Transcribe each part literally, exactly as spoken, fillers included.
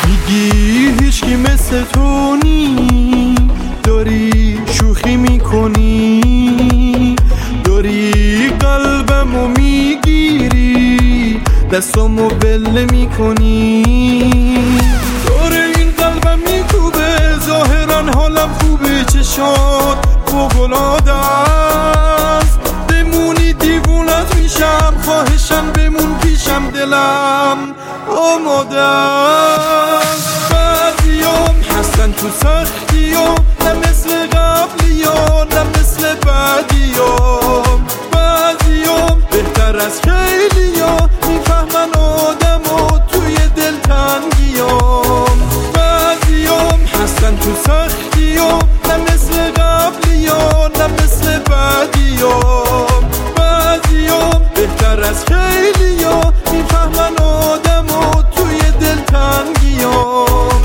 میگی هیچکی مثل تو نی، داری شوخی میکنی، داری قلبمو میگیری، دستامو بله میکنی. داره این قلبم میکوبه، ظاهرا حالم خوبه، چشات فوق‌العاده است. بمونی دیوونت میشم، خواهشم بمون پیشم، دلم آماده است. بعضیام هستن تو سختیام، نه مثل قبلیام نه مثل بعدیام. بعضیام بهتر از خیلیام، میفهمن آدمو توی دلتنگیام. بعضیام هستن تو سختیام، نه مثل قبلیام نه مثل بعدیام. بعضیام بهتر از خیلیام، میفهمن آدمو توی دلتنگیام.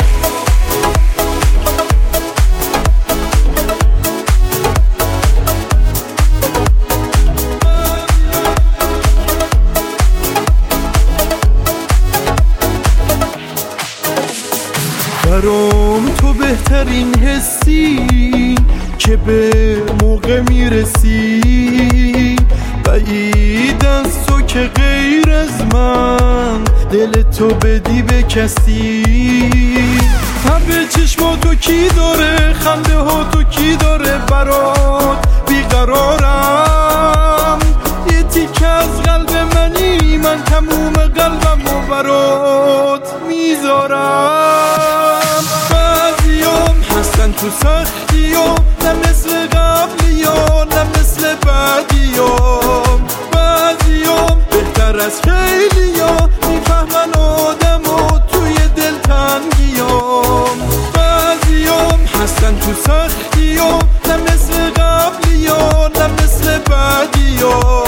برام تو بهترین حسی که به موقع میرسی. بعید از تو که غیر از من دل تو بدی به کسی. همه چشماتو کی داره، خنده ها تو کی داره، برات بیقرارم. یه تیکه از قلب منی، من تموم قلبم رو برات میذارم. بعضیام هستن تو سختیام، نه مثل قبلیام نه مثل بعدیام. بعضیام بهتر از خیلیام، میفهمن آدمو توی دلتنگیام. بعضیام هستن تو سختیام، نه مثل قبلیام نه مثل بعدیام.